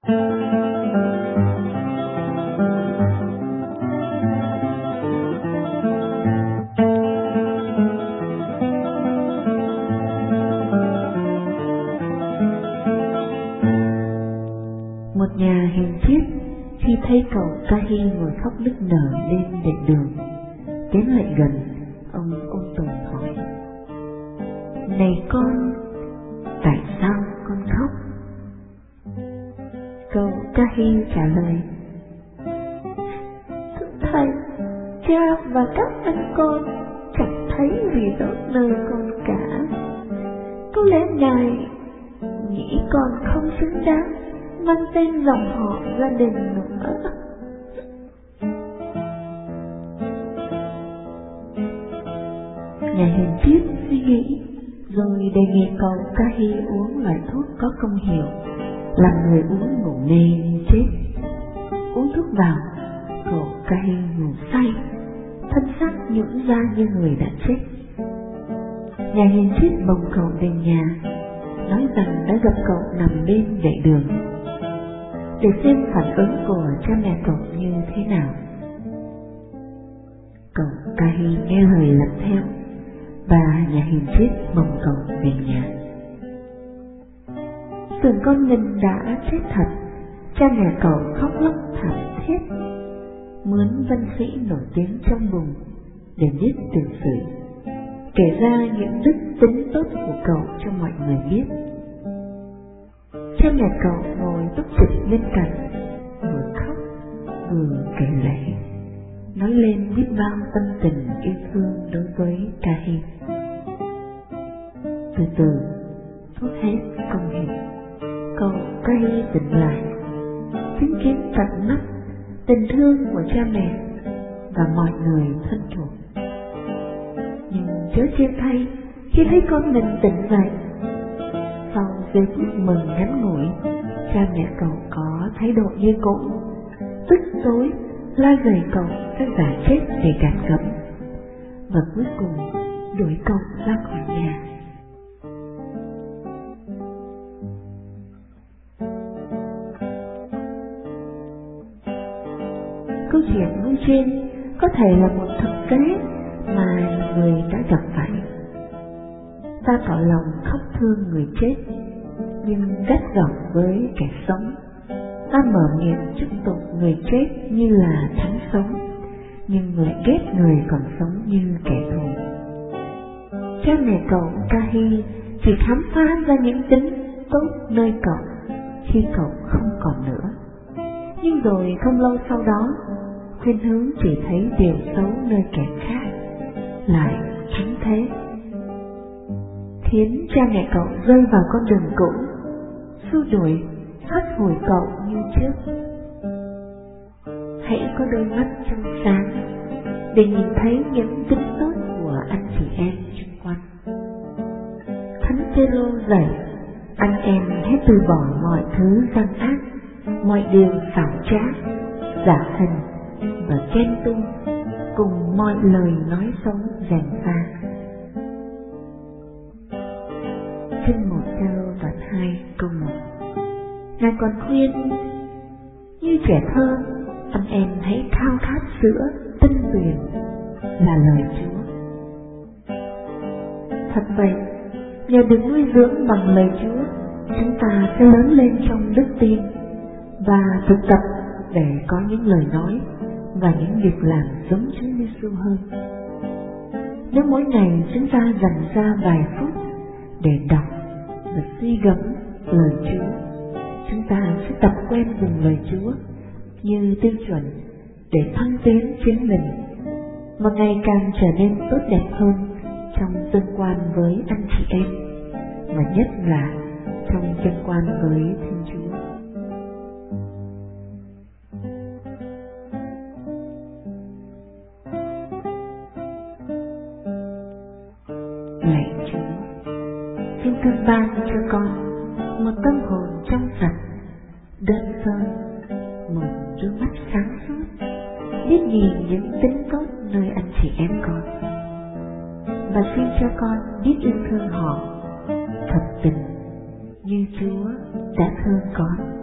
Một nhà hiền triết khi thấy cậu Ca-hi ngồi khóc nức nở bên vệ đường, tiến lại gần, ông ôn tồn hỏi: "Này con, tại sao con khóc?" Cậu Ca-hi trả lời: "Thưa thầy, cha và các anh con chẳng thấy gì tốt nơi con cả. Có lẽ ngài nghĩ con không xứng đáng mang tên dòng họ gia đình nữa." Nhà hiền triết suy nghĩ rồi đề nghị cậu Ca-hi uống loại thuốc có công hiệu làm người uống ngủ mê như chết. Uống thuốc vào, cậu Ca-hi ngủ say, thân xác nhũn ra như người đã chết. Nhà hiền triết bồng cậu về nhà, nói rằng đã gặp cậu nằm bên vệ đường, để xem phản ứng của cha mẹ cậu như thế nào. Cậu Ca-hi nghe lời làm theo, và nhà hiền triết bồng cậu về nhà. Tưởng con mình đã chết thật, cha mẹ cậu khóc lóc thảm thiết, muốn văn sĩ nổi tiếng trong vùng để viết tiểu sử, kể ra những đức tính tốt của cậu cho mọi người biết. Cha mẹ cậu ngồi túc trực bên cạnh, vừa khóc vừa kể lể, nói lên biết bao tâm tình yêu thương đối với Ca-hi. Từ từ, thuốc hết công hiệu, cậu Ca-hi tỉnh lại, chứng kiến tận mắt tình thương của cha mẹ và mọi người thân thuộc. Nhưng chớ chê thay khi thấy con mình tỉnh dậy. Sau giây phút mừng ngắn ngủi, cha mẹ cậu có thái độ như cũ, tức tối la rầy cậu ra giả chết để gạt gẫm, và cuối cùng đuổi cậu ra khỏi nhà. Câu chuyện nói trên có thể là một thực tế mà người đã gặp phải. Ta tỏ lòng khóc thương người chết, nhưng gắt gỏng với kẻ sống. Ta mở miệng chúc tụng người chết như là thánh sống, nhưng lại ghét người còn sống như kẻ thù. Cha mẹ cậu Ca-hi chỉ khám phá ra những tính tốt nơi cậu khi cậu không còn nữa, nhưng rồi không lâu sau đó, khuyên hướng chỉ thấy điều xấu nơi kẻ khác lại thắng thế, khiến cha mẹ cậu rơi vào con đường cũ, xua đuổi, hất hủi cậu như trước. Hãy có đôi mắt trong sáng để nhìn thấy những tính tốt của anh chị em xung quanh. Thánh Phêrô dạy anh em hãy từ bỏ mọi thứ gian ác, mọi điều xảo trá, giả hình và ghen tuông, cùng mọi lời nói xấu gièm pha. Chương 1 Phêrô đoạn 2 câu 1. Ngài còn khuyên: như trẻ thơ, anh em hãy khao khát sữa tinh tuyền là lời Chúa. Thật vậy, nhờ được nuôi dưỡng bằng lời Chúa, chúng ta sẽ lớn lên trong đức tin và thực tập để có những lời nói và những việc làm giống Chúa Giêsu hơn. Nếu mỗi ngày chúng ta dành ra vài phút để đọc và suy gẫm lời Chúa, chúng ta sẽ tập quen dùng lời Chúa như tiêu chuẩn để thăng tiến chính mình, và ngày càng trở nên tốt đẹp hơn trong tương quan với anh chị em, và nhất là trong tương quan với Thiên Chúa. Lạy Chúa, xin thương ban cho con một tâm hồn trong sạch, đơn sơ, một đôi mắt sáng suốt, biết nhìn những tính tốt nơi anh chị em con, và xin cho con biết yêu thương họ thật tình như Chúa đã thương con.